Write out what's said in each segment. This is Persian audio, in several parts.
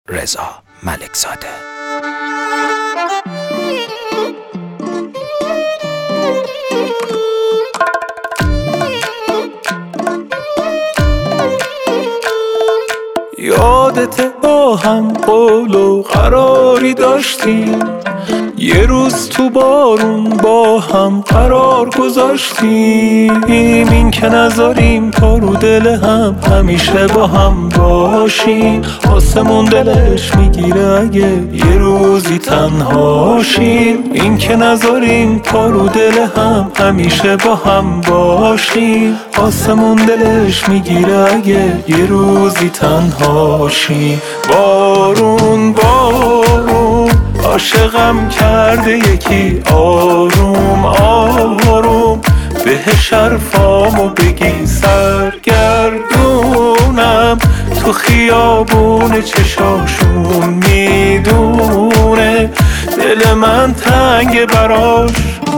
رضا ملکزاده. یادت با هم قول و قراری داشتیم، یه روز تو بارون با هم قرار گذاشتیم، این که نذاریم پا رو دل هم همیشه با هم باشیم. آسمون دلش میگیره اگه یه روزی تنهاشیم، این که نذاریم پا رو دل هم همیشه با هم باشیم. آسمون دلش میگیره اگه یه روزی تنهاشیم. بارون بارون عاشقم کرده یکی، آروم آروم بهش حرفامو بگی، سرگردونم تو خیابون چشاشون، میدونه دل من تنگ براش.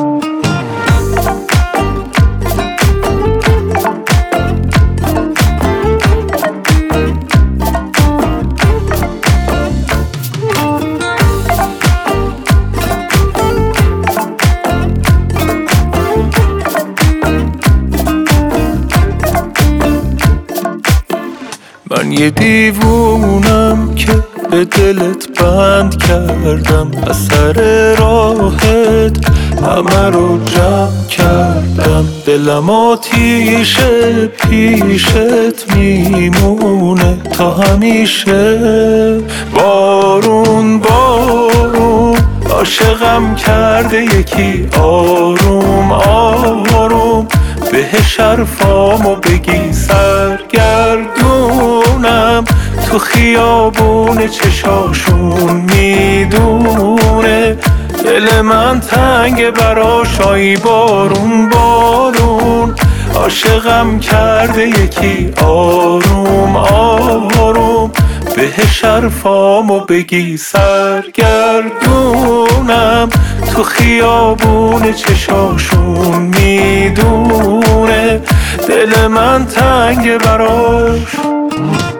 من یه دیوونم که به دلت بند کردم، از سر راحت همه رو جمع کردم. دلم آتیشه پیشت میمونه تا همیشه. بارون بارون عاشقم کرده یکی، آروم آروم بهش حرفامو بگی، سرگردونم تو خیابون چشاشون، میدونه دل من تنگ براش. آی بارون بارون عاشقم کرده یکی، آروم آروم بهش حرفامو بگی، سرگردونم تو خیابون چشاشون، میدونه دل من تنگ براش.